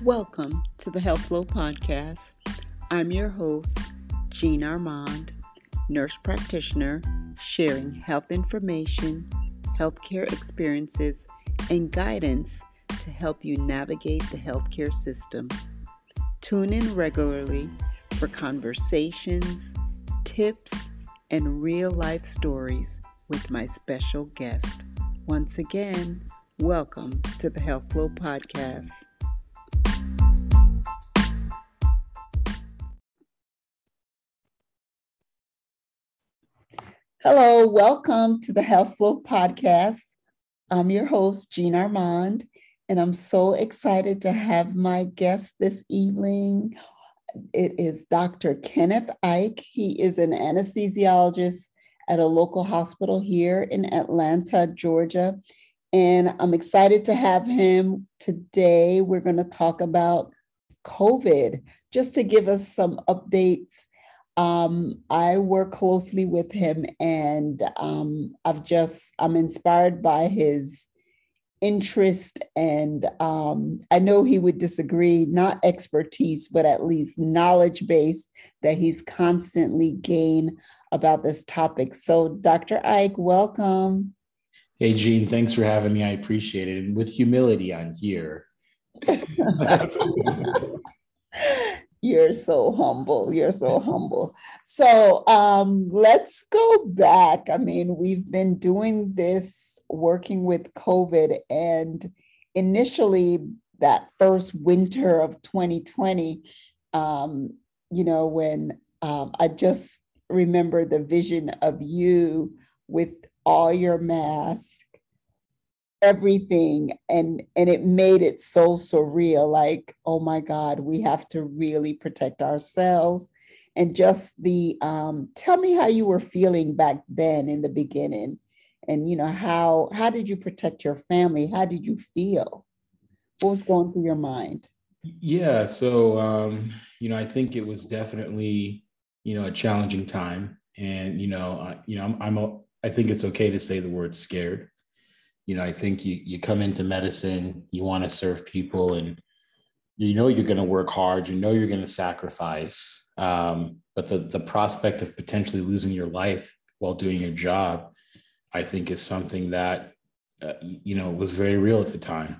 Welcome to the Health Flow Podcast. I'm your host, Jean Armand, nurse practitioner, sharing health information, healthcare experiences, and guidance to help you navigate the healthcare system. Tune in regularly for conversations, tips, and real-life stories with my special guest. Once again, welcome to the Health Flow Podcast. Hello, welcome to the Health Flow Podcast. I'm your host, Jean Armand, and I'm so excited to have my guest this evening. It is Dr. Kenneth Ike. He is an anesthesiologist at a local hospital here in Atlanta, Georgia. And I'm excited to have him today. We're going to talk about COVID, just to give us some updates. I work closely with him, and I'm inspired by his interest, and I know he would disagree, not expertise, but at least knowledge base that he's constantly gained about this topic. So Dr. Ike, welcome. Hey, Jean, thanks for having me. I appreciate it. And with humility, I'm here. You're so humble. You're so humble. So let's go back. I mean, we've been doing this, working with COVID, and initially that first winter of 2020, when I just remember the vision of you with all your masks, everything, and it made it so surreal, like, oh my God, we have to really protect ourselves. And just tell me how you were feeling back then in the beginning, and how did you protect your family? How did you feel? What was going through your mind? Yeah, so I think it was definitely a challenging time, and I think it's okay to say the word scared. I think you come into medicine, you want to serve people, and you're going to work hard, you're going to sacrifice. But the prospect of potentially losing your life while doing your job, I think, is something that, was very real at the time.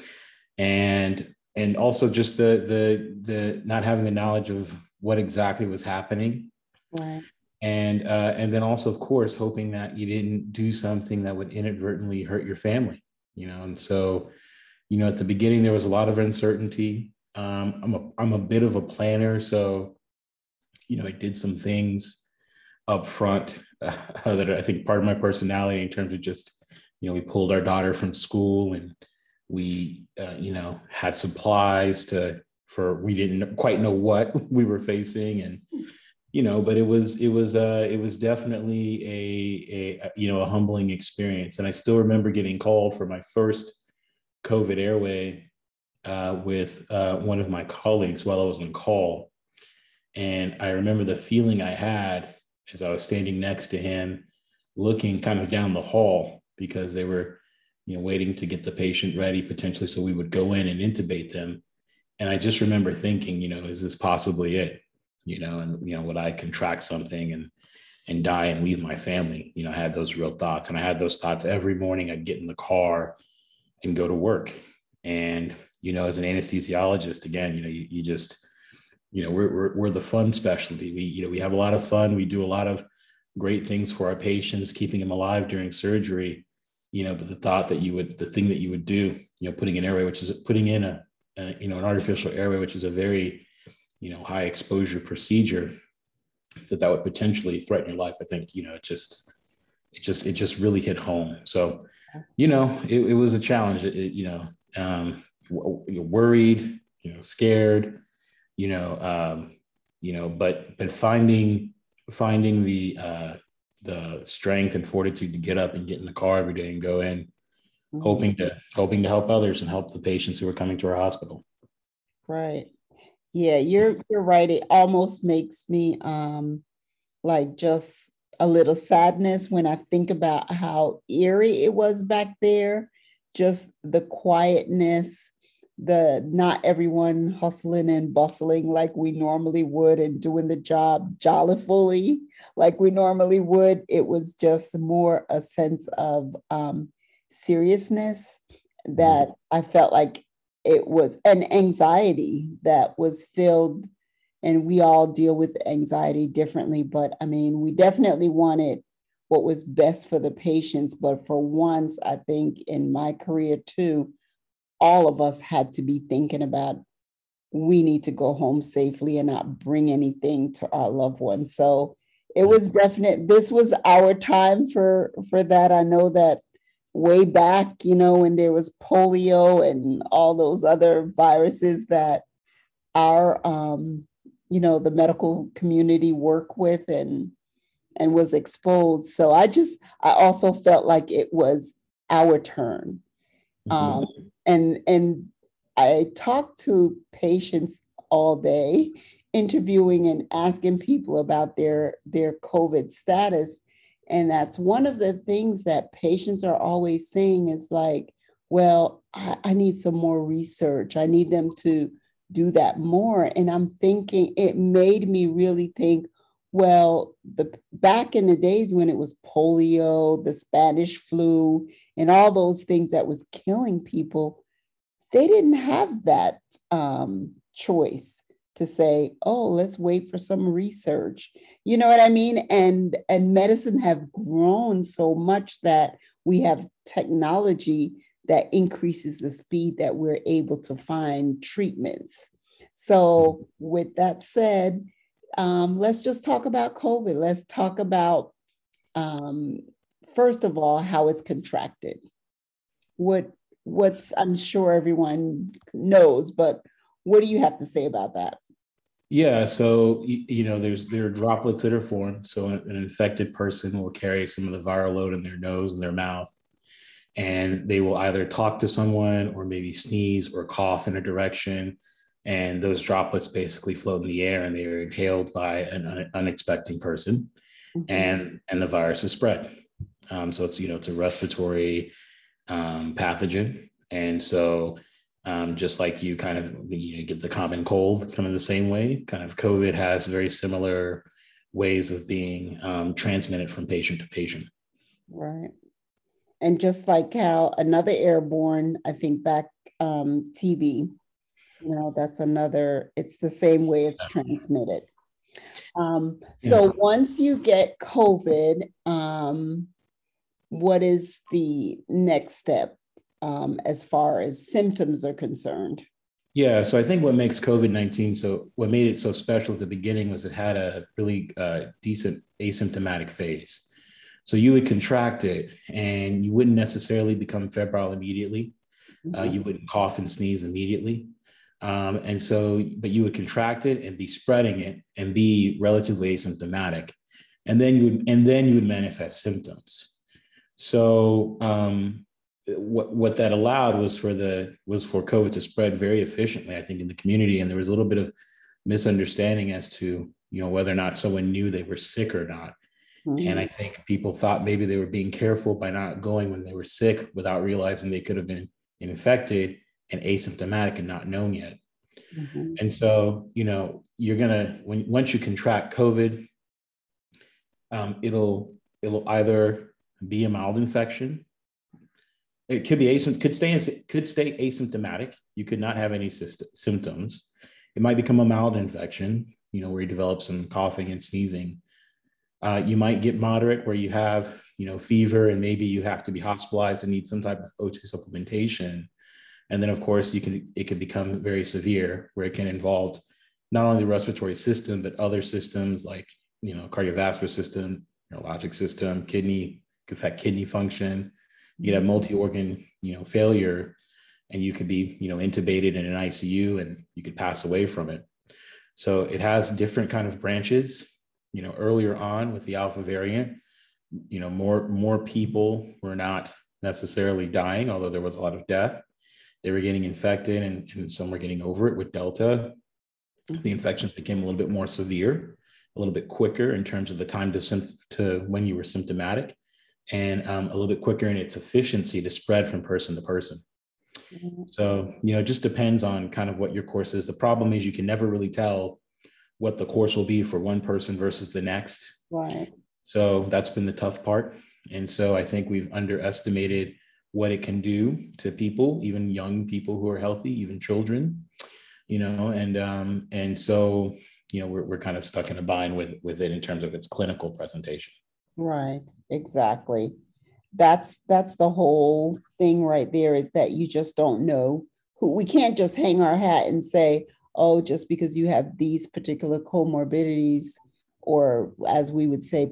And also just the not having the knowledge of what exactly was happening. Right. And then also, of course, hoping that you didn't do something that would inadvertently hurt your family, And so, at the beginning, there was a lot of uncertainty. I'm a bit of a planner, so, I did some things up front that I think part of my personality, in terms of just, we pulled our daughter from school, and we, had supplies for we didn't quite know what we were facing, and but it was definitely a humbling experience. And I still remember getting called for my first COVID airway with one of my colleagues while I was on call. And I remember the feeling I had as I was standing next to him, looking kind of down the hall, because they were, waiting to get the patient ready potentially, so we would go in and intubate them. And I just remember thinking, is this possibly it? Would I contract something and die and leave my family? I had those real thoughts, and I had those thoughts every morning. I'd get in the car and go to work. And, as an anesthesiologist, again, you just, we're the fun specialty. We have a lot of fun. We do a lot of great things for our patients, keeping them alive during surgery, but the thing that you would do, putting an airway, which is putting in an artificial airway, which is a very, high exposure procedure, that would potentially threaten your life. I think, it just really hit home. So, it was a challenge. Worried, scared, but finding the strength and fortitude to get up and get in the car every day and go in, hoping to help others and help the patients who are coming to our hospital. Right. Yeah, you're right. It almost makes me like just a little sadness when I think about how eerie it was back there, just the quietness, the not everyone hustling and bustling like we normally would and doing the job jollifully like we normally would. It was just more a sense of seriousness that I felt like it was an anxiety that was filled, and we all deal with anxiety differently. But I mean, we definitely wanted what was best for the patients. But for once, I think in my career too, all of us had to be thinking about we need to go home safely and not bring anything to our loved ones. So it was definite. This was our time for that. I know that way back, when there was polio and all those other viruses that our the medical community work with and was exposed. So I also felt like it was our turn. And I talked to patients all day, interviewing and asking people about their COVID status. And that's one of the things that patients are always saying is like, well, I need some more research. I need them to do that more. And I'm thinking, it made me really think, well, back in the days when it was polio, the Spanish flu, and all those things that was killing people, they didn't have that choice to say, oh, let's wait for some research. You know what I mean? And medicine have grown so much that we have technology that increases the speed that we're able to find treatments. So with that said, let's just talk about COVID. Let's talk about, first of all, how it's contracted. What's I'm sure everyone knows, but what do you have to say about that? Yeah, so there are droplets that are formed. So an infected person will carry some of the viral load in their nose and their mouth, and they will either talk to someone or maybe sneeze or cough in a direction, and those droplets basically float in the air and they are inhaled by an unexpecting person, and the virus is spread. So it's a respiratory pathogen, and so just like you kind of get the common cold kind of the same way, kind of COVID has very similar ways of being transmitted from patient to patient. Right. And just like how another airborne, I think back TB, that's another, it's the same way it's transmitted. So once you get COVID, what is the next step as far as symptoms are concerned? Yeah, so I think what makes COVID-19 what made it so special at the beginning was it had a really decent asymptomatic phase. So you would contract it and you wouldn't necessarily become febrile immediately. You wouldn't cough and sneeze immediately. But you would contract it and be spreading it and be relatively asymptomatic. And then you would manifest symptoms. So what that allowed was for COVID to spread very efficiently, I think, in the community. And there was a little bit of misunderstanding as to, whether or not someone knew they were sick or not. And I think people thought maybe they were being careful by not going when they were sick without realizing they could have been infected and asymptomatic and not known yet. And so, you're once you contract COVID, it'll either be a mild infection. It could stay asymptomatic. You could not have any symptoms. It might become a mild infection, where you develop some coughing and sneezing. You might get moderate, where you have, fever, and maybe you have to be hospitalized and need some type of O2 supplementation. And then, of course, it could become very severe, where it can involve not only the respiratory system, but other systems like, cardiovascular system, neurologic system, could affect kidney function. You could have multi-organ, failure, and you could be, intubated in an ICU and you could pass away from it. So it has different kind of branches. Earlier on with the Alpha variant, more people were not necessarily dying, although there was a lot of death. They were getting infected and some were getting over it. With Delta, the infections became a little bit more severe, a little bit quicker in terms of the time to when you were symptomatic, and a little bit quicker in its efficiency to spread from person to person. So, it just depends on kind of what your course is. The problem is you can never really tell what the course will be for one person versus the next. Right. So that's been the tough part. And so I think we've underestimated what it can do to people, even young people who are healthy, even children, and so, we're kind of stuck in a bind with it in terms of its clinical presentation. Right. Exactly. That's the whole thing right there, is that you just don't know who. We can't just hang our hat and say, oh, just because you have these particular comorbidities, or as we would say,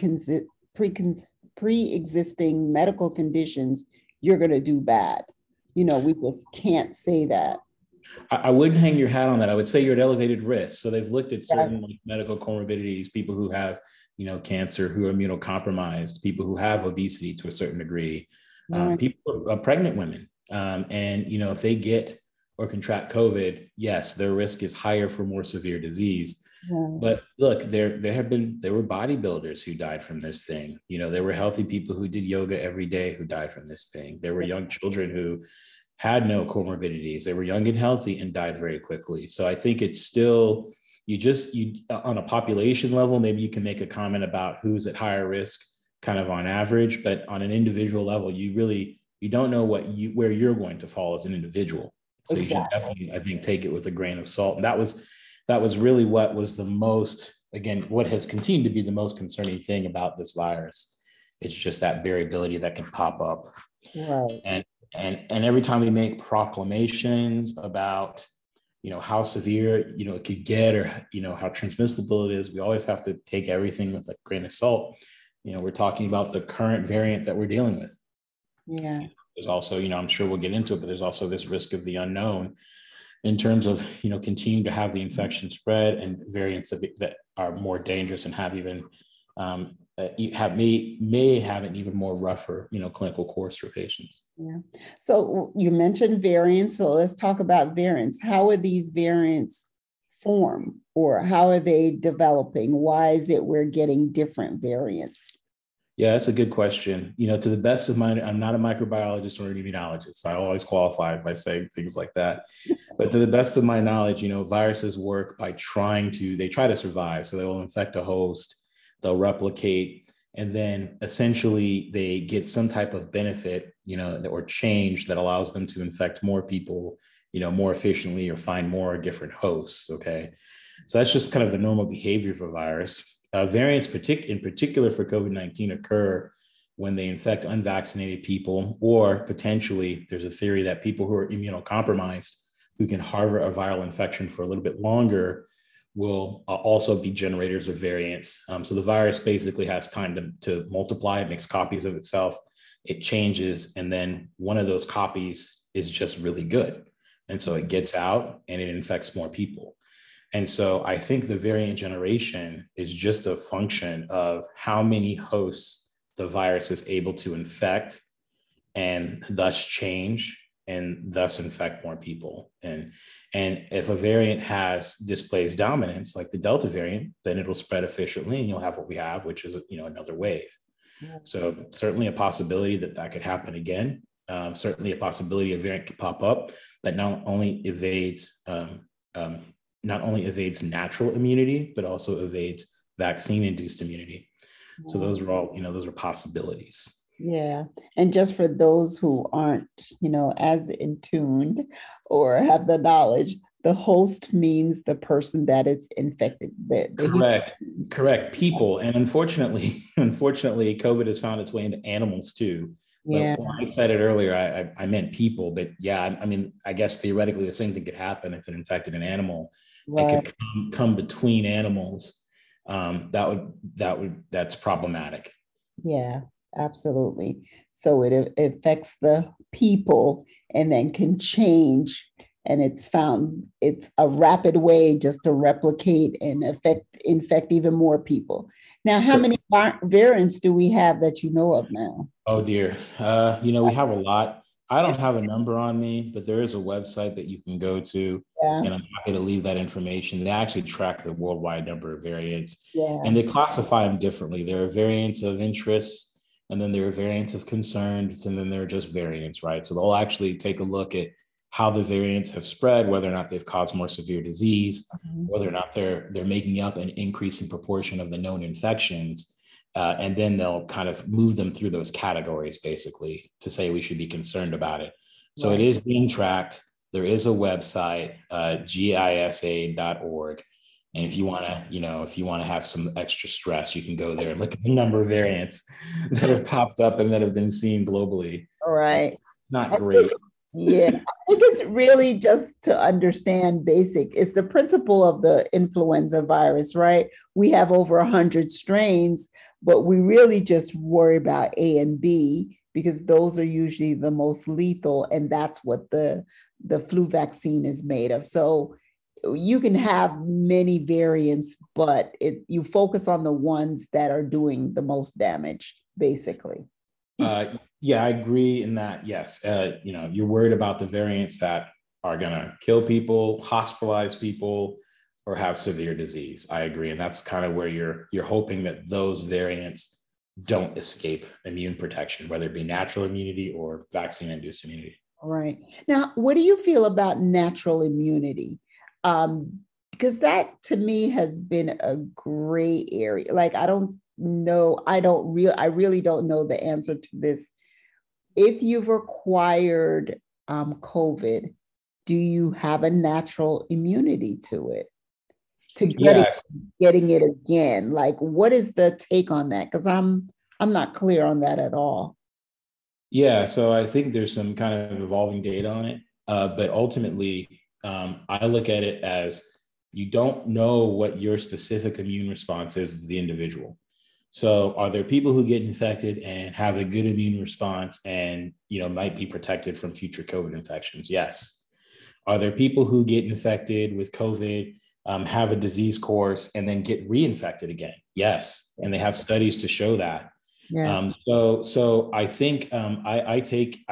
pre-existing medical conditions, you're going to do bad. We just can't say that. I wouldn't hang your hat on that. I would say you're at elevated risk. So they've looked at certain medical comorbidities, people who have, cancer, who are immunocompromised, people who have obesity to a certain degree, people, pregnant women. And, if they get or contract COVID, yes, their risk is higher for more severe disease. But look, there were bodybuilders who died from this thing. There were healthy people who did yoga every day who died from this thing. There were young children who had no comorbidities. They were young and healthy and died very quickly. So I think it's still, you on a population level, maybe you can make a comment about who's at higher risk kind of on average, but on an individual level, you don't know where you're going to fall as an individual. So You should definitely, I think, take it with a grain of salt. And that was really what was the most, again, what has continued to be the most concerning thing about this virus. It's just that variability that can pop up. Right. And every time we make proclamations about, how severe, it could get, or, how transmissible it is, we always have to take everything with a grain of salt. We're talking about the current variant that we're dealing with. Yeah. There's also, I'm sure we'll get into it, but there's also this risk of the unknown in terms of, continuing to have the infection spread, and variants that are more dangerous and have even may have an even more rougher, clinical course for patients. Yeah. So you mentioned variants. So let's talk about variants. How are these variants formed, or how are they developing? Why is it we're getting different variants? Yeah, that's a good question. To the best of my, I'm not a microbiologist or an immunologist. So I always qualify by saying things like that. But to the best of my knowledge, viruses work by they try to survive. So they will infect a host, they'll replicate, and then essentially they get some type of benefit, or change that allows them to infect more people, more efficiently, or find more different hosts. Okay. So that's just kind of the normal behavior of a virus. Variants in particular for COVID-19 occur when they infect unvaccinated people, or potentially there's a theory that people who are immunocompromised, who can harbor a viral infection for a little bit longer, will also be generators of variants. So the virus basically has time to multiply. It makes copies of itself. It changes. And then one of those copies is just really good. And so it gets out and it infects more people. And so I think the variant generation is just a function of how many hosts the virus is able to infect, and thus change, and thus infect more people. And if a variant displays dominance, like the Delta variant, then it'll spread efficiently, and you'll have what we have, which is, another wave. Yeah. So certainly a possibility that could happen again. Certainly a possibility a variant could pop up that not only evades natural immunity, but also evades vaccine-induced immunity. So those are all, those are possibilities. Yeah. And just for those who aren't, as in tuned or have the knowledge, the host means the person that it's infected. Correct. People. And unfortunately, COVID has found its way into animals too. Yeah. But when I said it earlier, I meant people, but yeah, I mean, I guess theoretically the same thing could happen if it infected an animal. Right. It could come between animals. That's problematic. Yeah, absolutely. So it affects the people and then can change. And it's a rapid way just to replicate and infect even more people. Now, how many variants do we have that you know of now? Oh dear. We have a lot. I don't have a number on me, but there is a website that you can go to, and I'm happy to leave that information. They actually track the worldwide number of variants, and they classify them differently. There are variants of interest, and then there are variants of concerns, and then there are just variants, right? So they'll actually take a look at how the variants have spread, whether or not they've caused more severe disease, whether or not they're making up an increasing proportion of the known infections. And then they'll kind of move them through those categories, basically, to say we should be concerned about it. So It is being tracked. There is a website, gisa.org. And if you want to, have some extra stress, you can go there and look at the number of variants that have popped up and that have been seen globally. All right. It's not great. Yeah, I think it's really just to understand basic. It's the principle of the influenza virus, right? We have over 100 strains, but we really just worry about A and B because those are usually the most lethal, and that's what the flu vaccine is made of. So you can have many variants, but you focus on the ones that are doing the most damage, basically. Yeah, I agree in that. Yes, you're worried about the variants that are going to kill people, hospitalize people, or have severe disease. I agree, and that's kind of where you're hoping that those variants don't escape immune protection, whether it be natural immunity or vaccine-induced immunity. Right. Now, what do you feel about natural immunity? Because that to me has been a gray area. Like, I don't know. I really don't know the answer to this. If you've acquired COVID, do you have a natural immunity to it? To getting it again? Like, what is the take on that? Because I'm not clear on that at all. Yeah, so I think there's some kind of evolving data on it, but ultimately, I look at it as you don't know what your specific immune response is as the individual. So are there people who get infected and have a good immune response and, might be protected from future COVID infections? Yes. Are there people who get infected with COVID, have a disease course, and then get reinfected again? Yes. And they have studies to show that. Yes. So I think I take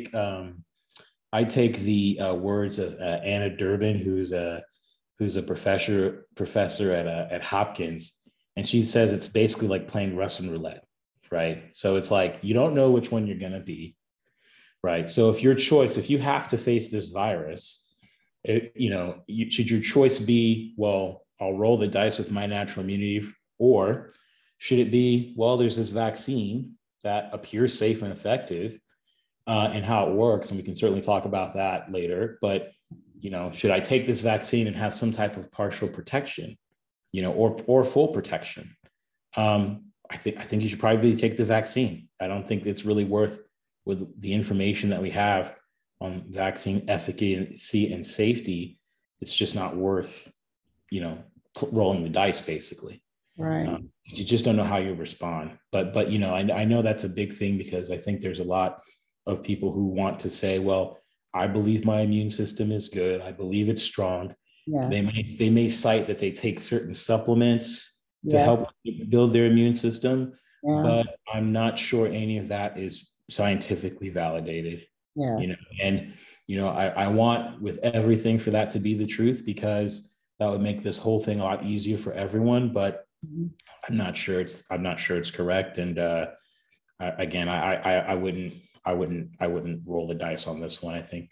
the words of Anna Durbin, who's a professor at Hopkins. And she says it's basically like playing Russian roulette, right? So it's like, you don't know which one you're going to be, right? So if you have to face this virus, should your choice be, well, I'll roll the dice with my natural immunity, or should it be, well, there's this vaccine that appears safe and effective, and how it works. And we can certainly talk about that later, but, should I take this vaccine and have some type of partial protection? Or full protection. I think you should probably take the vaccine. I don't think it's really worth, with the information that we have on vaccine efficacy and safety, it's just not worth, rolling the dice, basically. Right. You just don't know how you respond. But I know that's a big thing, because I think there's a lot of people who want to say, well, I believe my immune system is good. I believe it's strong. Yeah. They may cite that they take certain supplements to help build their immune system, but I'm not sure any of that is scientifically validated. Yes. I want with everything for that to be the truth, because that would make this whole thing a lot easier for everyone. But I'm not sure it's correct. And again, I wouldn't roll the dice on this one. I think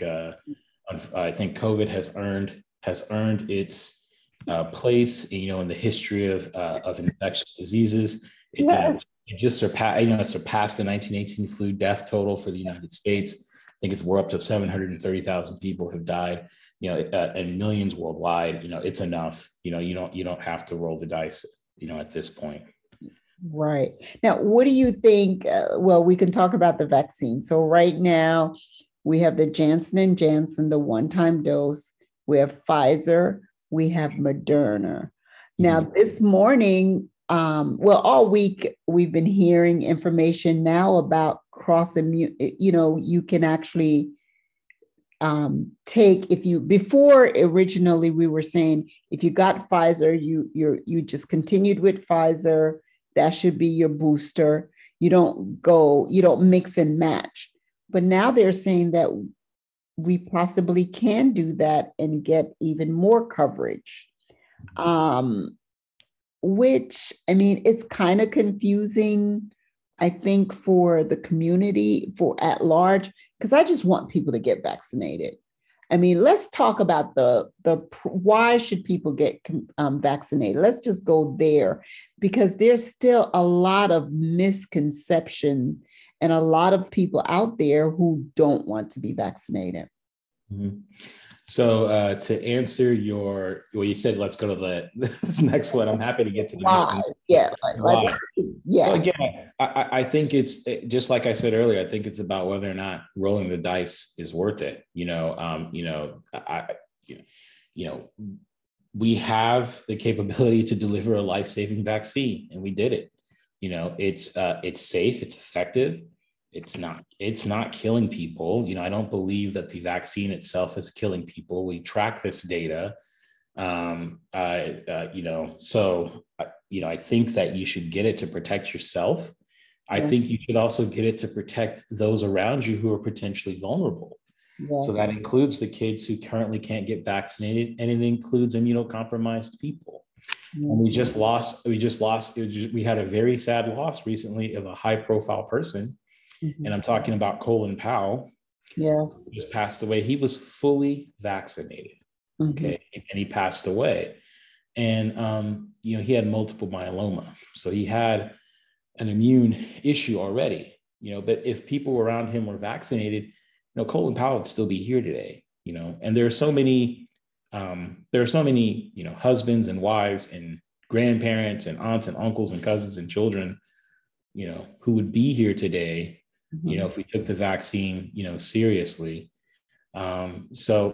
COVID has earned its place, in the history of infectious diseases. It just surpassed the 1918 flu death total for the United States. I think we're up to 730,000 people have died, and millions worldwide. It's enough. You don't have to roll the dice, at this point. Right. Now, what do you think? Well, we can talk about the vaccine. So right now we have the Janssen & Janssen, the one-time dose. We have Pfizer, we have Moderna. Now, this morning, all week, we've been hearing information now about cross-immune. You can actually before originally we were saying, if you got Pfizer, you just continued with Pfizer, that should be your booster. You don't mix and match. But now they're saying that we possibly can do that and get even more coverage, which, it's kind of confusing. I think for the community, for at large, because I just want people to get vaccinated. I mean, let's talk about the why should people get vaccinated? Let's just go there because there's still a lot of misconception and a lot of people out there who don't want to be vaccinated. Mm-hmm. So to answer well, you said, let's go to this next one. I'm happy to get to the next one. Yeah. Why? Yeah. So again, I think it's just like I said earlier, I think it's about whether or not rolling the dice is worth it. We have the capability to deliver a life-saving vaccine, and we did it. It's safe, it's effective. It's not killing people. I don't believe that the vaccine itself is killing people. We track this data. I think that you should get it to protect yourself. I think you should also get it to protect those around you who are potentially vulnerable. Yeah. So that includes the kids who currently can't get vaccinated, and it includes immunocompromised people. And we had a very sad loss recently of a high-profile person. Mm-hmm. And I'm talking about Colin Powell. Yes. He just passed away. He was fully vaccinated. Mm-hmm. Okay. And he passed away. And, he had multiple myeloma. So he had an immune issue already, but if people around him were vaccinated, Colin Powell would still be here today, and there are so many, husbands and wives and grandparents and aunts and uncles and cousins and children, who would be here today, mm-hmm. If we took the vaccine, seriously. And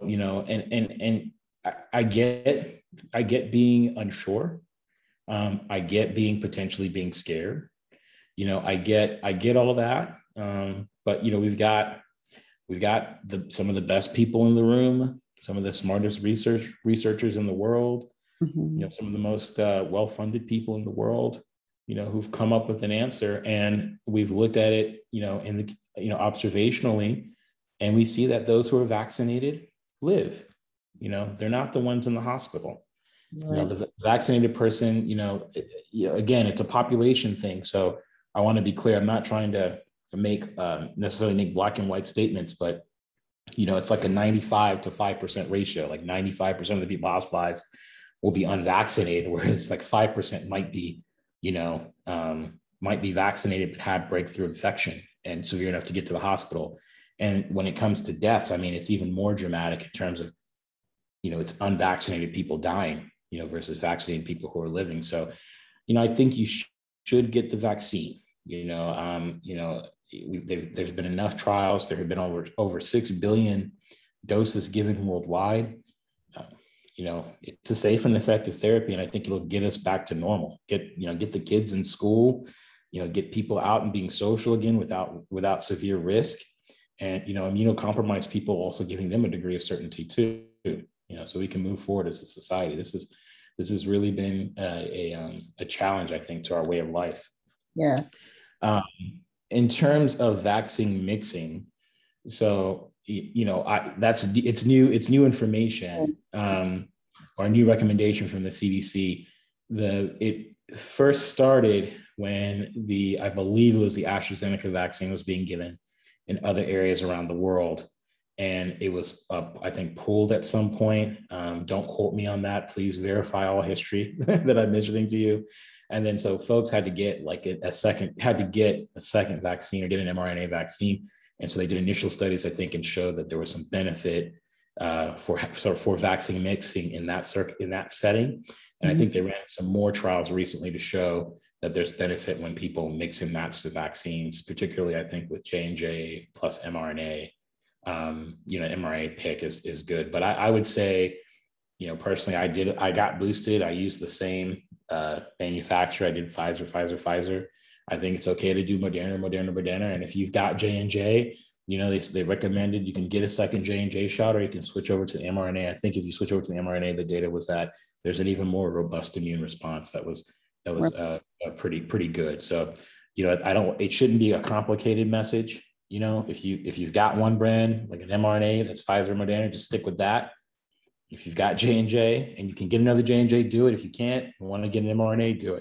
I get being unsure. I get potentially being scared. I get all that. But we've got some of the best people in the room, some of the smartest researchers in the world, mm-hmm. Some of the most well-funded people in the world, who've come up with an answer, and we've looked at it, observationally, and we see that those who are vaccinated live. They're not the ones in the hospital. Right. The vaccinated person, again, it's a population thing. So I want to be clear. I'm not trying to necessarily make black and white statements, but it's like a 95 to 5% ratio. Like 95% of the people hospitalized will be unvaccinated, whereas like 5% might be vaccinated but have breakthrough infection and severe enough to get to the hospital. And when it comes to deaths, I mean, it's even more dramatic in terms of, it's unvaccinated people dying, versus vaccinated people who are living. So, I think you should get the vaccine. There's been enough trials. There have been over 6 billion doses given worldwide. It's a safe and effective therapy, and I think it'll get us back to normal. Get the kids in school, get people out and being social again without severe risk, and immunocompromised people, also giving them a degree of certainty too. So we can move forward as a society. This has really been a challenge, I think, to our way of life. Yes. In terms of vaccine mixing, so it's new information, or a new recommendation from the CDC. It first started when I believe it was the AstraZeneca vaccine was being given in other areas around the world. And it was, I think, pulled at some point. Don't quote me on that. Please verify all history that I'm mentioning to you. And then so folks had to get a second vaccine or get an mRNA vaccine. And so they did initial studies, I think, and showed that there was some benefit for vaccine mixing in that setting. And mm-hmm. I think they ran some more trials recently to show that there's benefit when people mix and match the vaccines, particularly, I think, with J&J plus mRNA. mRNA pick is good, but I would say, personally, I got boosted. I used the same manufacturer. I did Pfizer. I think it's okay to do Moderna. And if you've got J&J, they recommended you can get a second J&J shot, or you can switch over to the mRNA. I think if you switch over to the mRNA, the data was that there's an even more robust immune response that was pretty good. So, it shouldn't be a complicated message. If you've got one brand like an mRNA that's Pfizer, Moderna, just stick with that. If you've got J&J and you can get another J&J, do it. If you can't, want to get an mRNA, do it.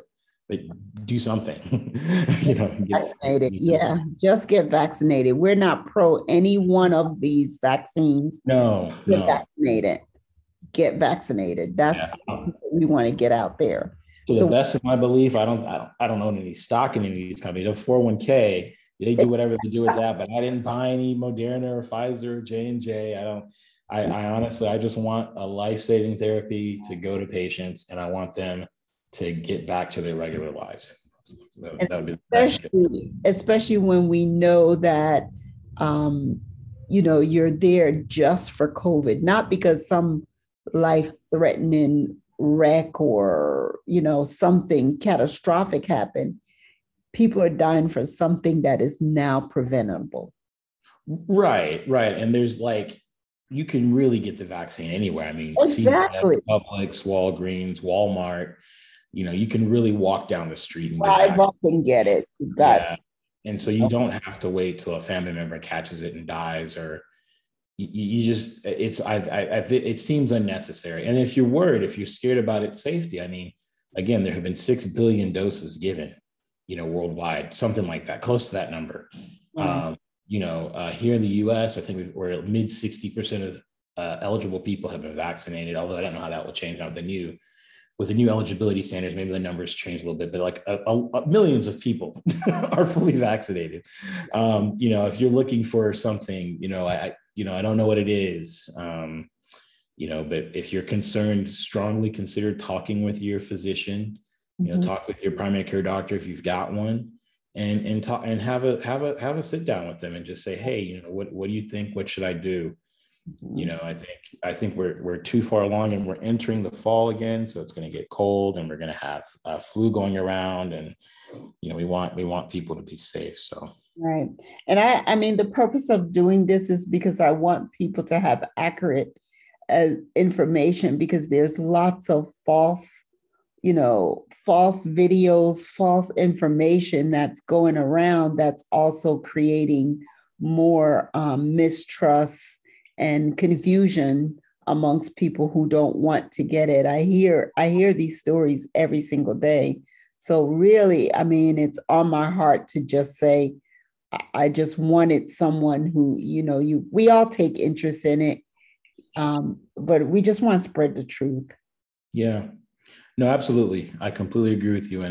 but do something. You know, Vaccinated. Yeah, just get vaccinated. We're not pro any one of these vaccines. no, Get no. vaccinated. Get vaccinated. That's Yeah. what we want to get out there. To the So best of my belief, I don't own any stock in any of these companies. A 401k, they do whatever they do with that, but I didn't buy any Moderna or Pfizer or J&J. I don't. I honestly, I just want a life-saving therapy to go to patients, and I want them to get back to their regular lives. So that would be the best thing. especially when we know that um, you're there just for COVID, not because some life-threatening wreck or something catastrophic happened. People are dying for something that is now preventable. Right, right. And there's like, you can really get the vaccine anywhere. I mean, Exactly. CVS, Publix, Walgreens, Walmart, you can really walk down the street and get Drive vaccinated. up and get it. You've got Yeah. And so you don't have to wait till a family member catches it and dies, or you just, it seems unnecessary. And if you're worried, if you're scared about its safety, I mean, again, there have been 6 billion doses given, worldwide, something like that, close to that number. yeah. Here in the US, I think we're mid 60% of eligible people have been vaccinated, although I don't know how that will change now with the new eligibility standards. Maybe the numbers change a little bit, but like millions of people are fully vaccinated. If you're looking for something, I don't know what it is, but if you're concerned, strongly consider talking with your physician, talk with your primary care doctor if you've got one, and talk and have a sit down with them and just say, hey, what do you think? What should I do? I think we're too far along, and we're entering the fall again, so it's going to get cold, and we're going to have flu going around, and we want people to be safe. So Right. And I mean, the purpose of doing this is because I want people to have accurate information, because there's lots of false videos, false information that's going around, that's also creating more mistrust and confusion amongst people who don't want to get it. I hear these stories every single day. So really, I mean, it's on my heart to just say, I just wanted someone who, we all take interest in it, but we just want to spread the truth. yeah. No, absolutely. I completely agree with you. And,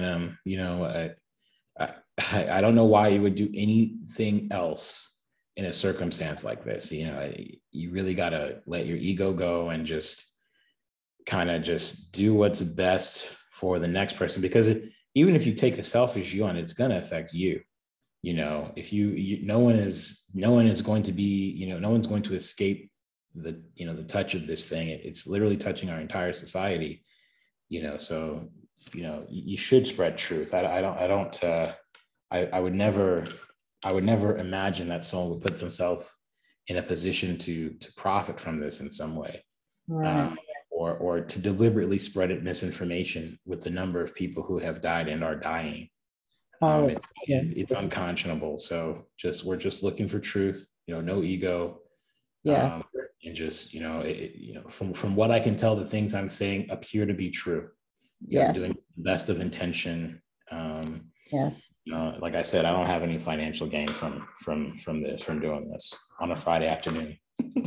I don't know why you would do anything else in a circumstance like this. You really got to let your ego go and just kind of just do what's best for the next person, because even if you take a selfish view on it, it's going to affect you. If no one is going to be, no one's going to escape the touch of this thing. It's literally touching our entire society. So you should spread truth. I would never imagine that someone would put themselves in a position to profit from this in some way, Right. Or to deliberately spread misinformation with the number of people who have died and are dying. It's unconscionable. So we're just looking for truth. No ego. Yeah. And just from what I can tell, the things I'm saying appear to be true. Yeah. I'm doing the best of intention. Yeah. Like I said, I don't have any financial gain from doing this on a Friday afternoon.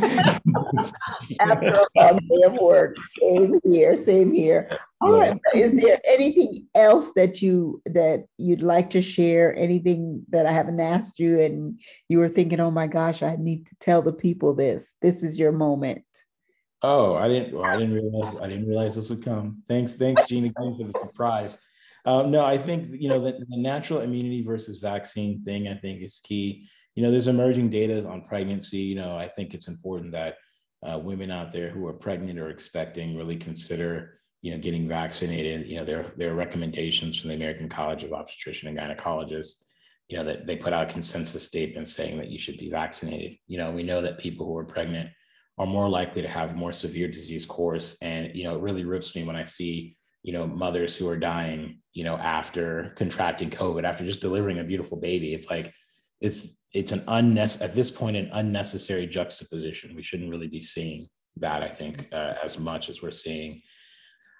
After a long day of work. Same here. All right. Is there anything else that you'd like to share? Anything that I haven't asked you and you were thinking, oh my gosh, I need to tell the people this. This is your moment. Oh, I didn't realize this would come. Thanks, Gene, again for the surprise. No, I think the natural immunity versus vaccine thing, I think, is key. There's emerging data on pregnancy. I think it's important that women out there who are pregnant or expecting really consider getting vaccinated. There are recommendations from the American College of Obstetrician and Gynecologists, that they put out a consensus statement saying that you should be vaccinated. We know that people who are pregnant are more likely to have more severe disease course. And, it really rips me when I see, mothers who are dying, after contracting COVID, after just delivering a beautiful baby. It's like, it's an at this point, an unnecessary juxtaposition. We shouldn't really be seeing that, I think, as much as we're seeing.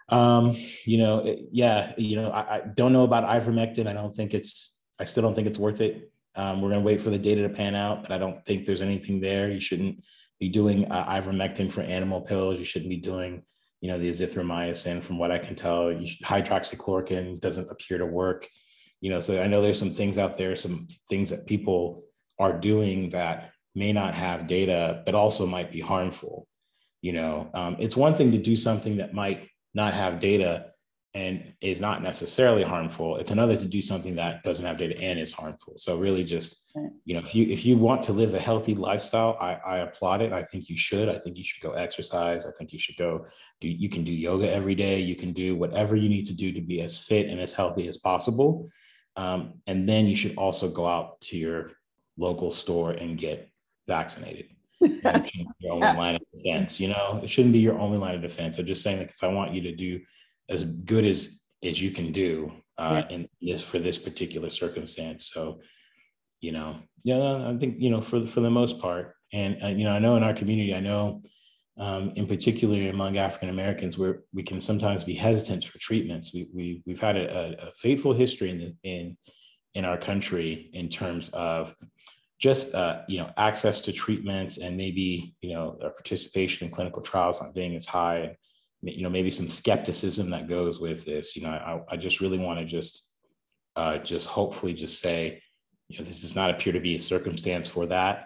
You know, yeah, you know, I don't know about ivermectin. I still don't think it's worth it. We're going to wait for the data to pan out, but I don't think there's anything there. You shouldn't be doing ivermectin for animal pills. You shouldn't be doing, you know, the azithromycin. From what I can tell, hydroxychloroquine doesn't appear to work. You know, so I know there's some things out there, some things that people are doing that may not have data, but also might be harmful. You know, it's one thing to do something that might not have data and is not necessarily harmful. It's another to do something that doesn't have data and is harmful. So really just, you know, if you want to live a healthy lifestyle, I applaud it. I think you should. I think you should go exercise. I think you should you can do yoga every day. You can do whatever you need to do to be as fit and as healthy as possible. And then you should also go out to your local store and get vaccinated. Your only line of defense, you know, it shouldn't be your only line of defense. I'm just saying that because I want you to do as good as you can do in this for this particular circumstance. So, you know, yeah, I think, you know, for the most part, and you know, I know in our community, I know in particular among African Americans, where we can sometimes be hesitant for treatments. We've had a fateful history in our country in terms of just you know, access to treatments and maybe, you know, participation in clinical trials not being as high, and, you know, maybe some skepticism that goes with this. You know, I just really want to just hopefully just say, you know, this does not appear to be a circumstance for that.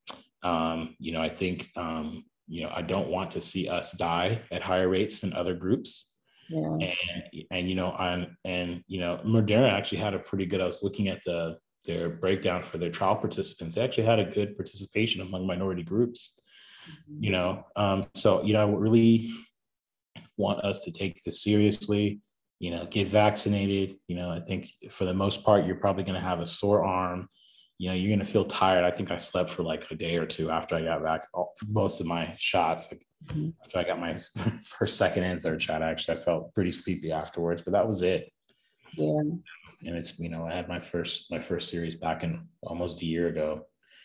You know, I think you know, I don't want to see us die at higher rates than other groups. Yeah. And you know, you know, Moderna actually had a pretty good. I was looking at their breakdown for their trial participants. They actually had a good participation among minority groups. You know, so you know, I really want us to take this seriously. You know, get vaccinated. You know, I think for the most part, you're probably going to have a sore arm. You know, you're going to feel tired. I think I slept for like a day or two after I got back. Most of my shots, like after I got my first, second, and third shot, actually, I felt pretty sleepy afterwards, but that was it. Yeah. And it's, you know, I had my first series back in almost a year ago.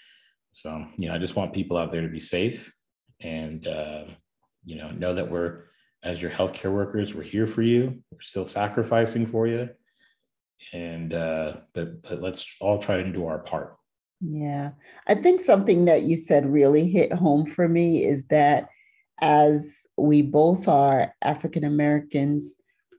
So, you know, I just want people out there to be safe and, you know that as your healthcare workers, we're here for you. We're still sacrificing for you. And but let's all try to do our part. Yeah. I think something that you said really hit home for me is that as we both are African Americans,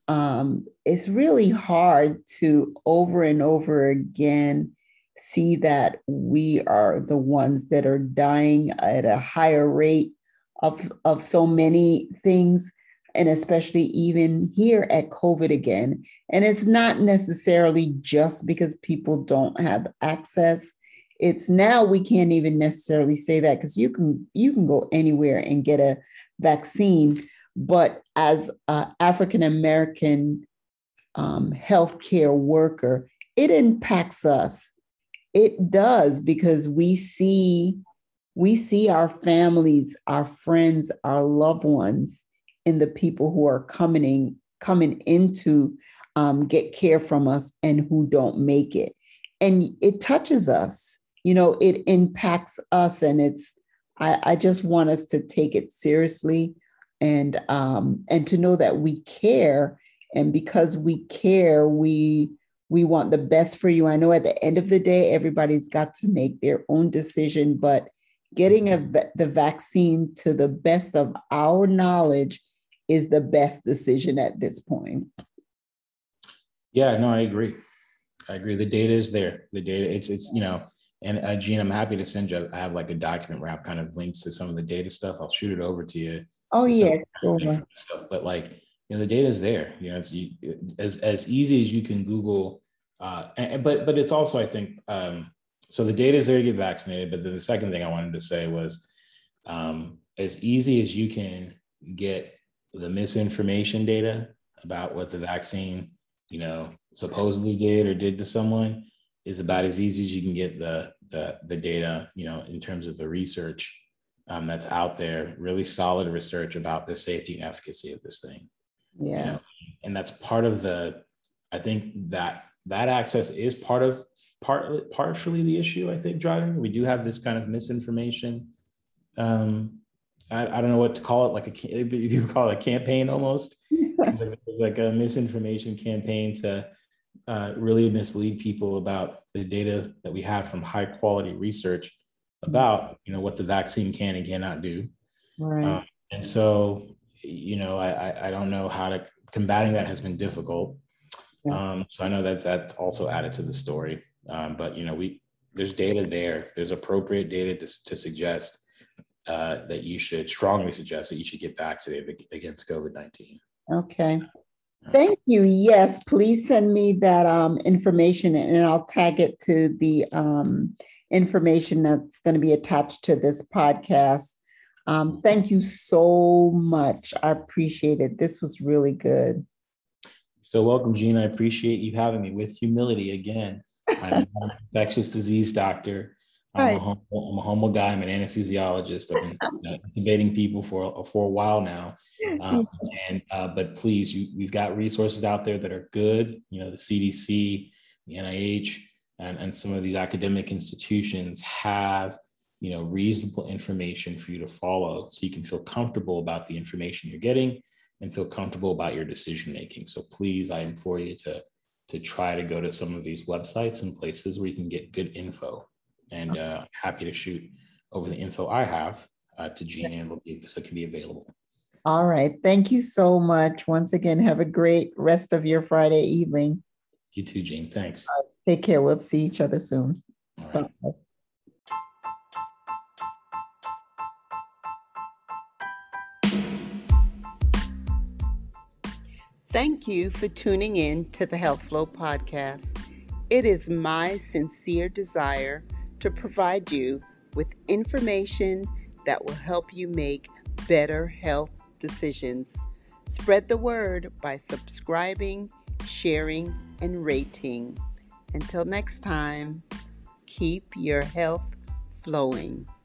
it's really hard to over and over again see that we are the ones that are dying at a higher rate of so many things, and especially even here at COVID again. And it's not necessarily just because people don't have access. It's now we can't even necessarily say that because you can go anywhere and get a vaccine. But as an African American healthcare worker, it impacts us. It does, because we see our families, our friends, our loved ones, and the people who are coming in to get care from us and who don't make it. And it touches us, you know, it impacts us. And I just want us to take it seriously and to know that we care. And because we care, we want the best for you. I know at the end of the day, everybody's got to make their own decision, but getting the vaccine, to the best of our knowledge, is the best decision at this point. Yeah, no, I agree. The data is there. The data, it's you know, and Jean, I'm happy to send you. I have like a document where I have kind of links to some of the data stuff. I'll shoot it over to you. Oh yeah, sure. Stuff. But like, you know, the data is there. You know, it's as easy as you can Google. But it's also, I think, so the data is there to get vaccinated. But then the second thing I wanted to say was, as easy as you can get the misinformation data about what the vaccine, you know, supposedly did to someone, is about as easy as you can get the data, you know, in terms of the research that's out there, really solid research about the safety and efficacy of this thing. Yeah. You know? And that's part of I think that access is partially the issue, I think, driving. We do have this kind of misinformation I don't know what to call it, like you call it a campaign almost. Seems like there's like a misinformation campaign to really mislead people about the data that we have from high quality research about, what the vaccine can and cannot do. Right. And so, I don't know how to combating that has been difficult. So I know that's also added to the story. But there's data there. There's appropriate data to suggest that you should strongly suggest that you should get vaccinated against COVID-19. Okay. Thank you. Yes, please send me that information and I'll tag it to the information that's going to be attached to this podcast. Thank you so much. I appreciate it. This was really good. So welcome, Gene. I appreciate you having me with humility again. I'm an infectious disease doctor. I'm a humble guy. I'm an anesthesiologist. I've been intubating people for a while now. But please, we've got resources out there that are good. The CDC, the NIH, and some of these academic institutions have reasonable information for you to follow, so you can feel comfortable about the information you're getting and feel comfortable about your decision making. So please, I implore you to try to go to some of these websites and places where you can get good info. And I'm happy to shoot over the info I have to Gene, and so it can be available. All right. Thank you so much. Once again, have a great rest of your Friday evening. You too, Gene. Thanks. Take care. We'll see each other soon. All right. Bye. Thank you for tuning in to the Health Flow podcast. It is my sincere desire to provide you with information that will help you make better health decisions. Spread the word by subscribing, sharing, and rating. Until next time, keep your health flowing.